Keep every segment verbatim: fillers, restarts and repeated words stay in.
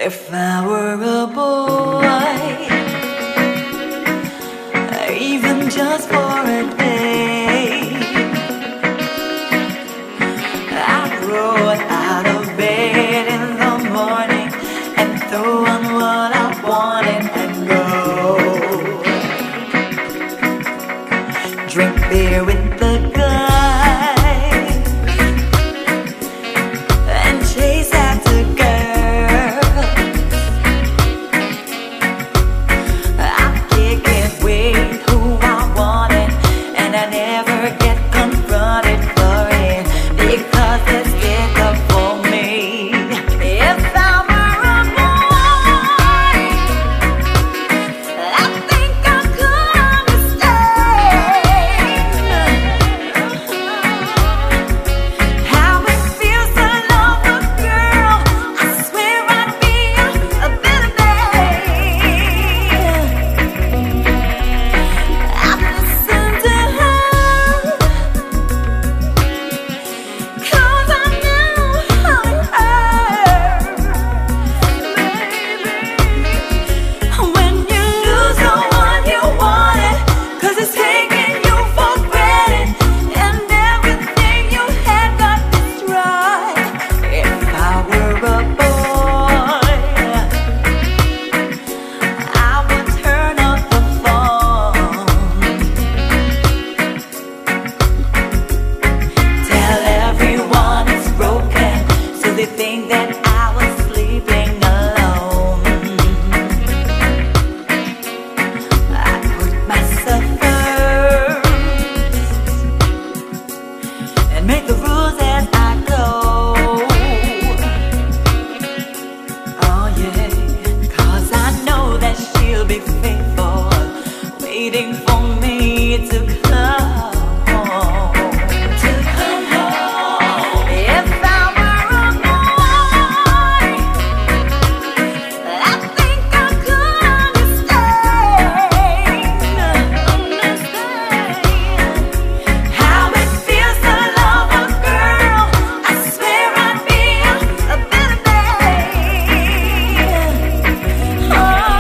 If I were a boy, even just for a day, I'd roll out of bed in the morning and throw on what I wanted and go drink beer with the guys and chase after girls. I can't wait who I wanted, and I never get confronted for it because it's difficult for me. If I were a boy, I think I could understand how it feels to love a girl. I swear I'd be a, a better man. I'd listen to her, 'cause I knew how it hurt, baby. When you lose the one you wanted, 'cause it's taking you for granted, and everything you had got destroyed. If I were a boy, I would turn off the phone, tell everyone it's broken, so they think that I was sleeping alone. I put myself first and make the rules as I go. Oh yeah, 'cause I know that she'll be faithful, waiting for me to come home. To come home. If I were a boy, I think I could understand, understand how it feels to love a girl. I swear I'd be a, a better man. Oh,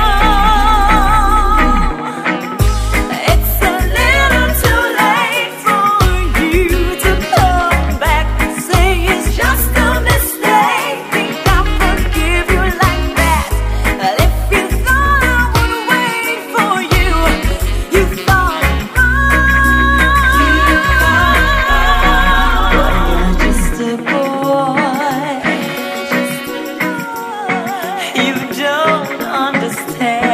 it's a little too late for you to come back and say it's just a mistake. Think I forgive you like that? But if you thought I would wait for you, you thought wrong. You're just a boy. You don't understand.